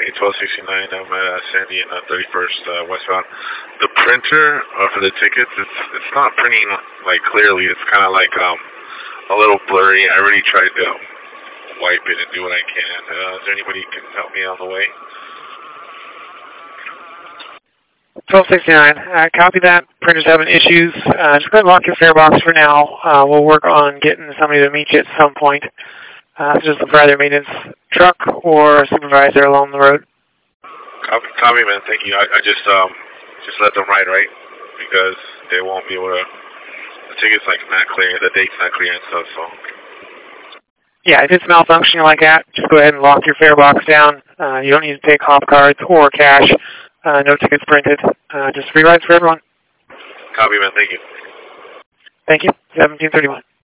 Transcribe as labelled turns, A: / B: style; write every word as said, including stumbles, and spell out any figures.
A: eight twelve sixty-nine. I'm at uh, Sandy and uh, thirty-first uh, westbound. The printer uh, for the tickets, it's it's not printing like clearly. It's kind of like um a little blurry. I already tried to wipe it and do what I can. Uh, is there anybody who can help me on the way?
B: twelve sixty-nine. Uh, copy that. Printer's having issues. Uh, just go ahead and lock your fare box for now. Uh, we'll work on getting somebody to meet you at some point. Uh, just look for either maintenance truck or a supervisor along the road.
A: Copy, copy man. Thank you. I, I just um just let them ride, right? Because they won't be able to. The ticket's like not clear. The date's not clear and stuff. So.
B: Yeah, if it's malfunctioning like that, just go ahead and lock your fare box down. Uh, you don't need to take hop cards or cash. Uh, no tickets printed. Uh, just free rides for everyone.
A: Copy, man. Thank you.
B: Thank you. seventeen thirty-one.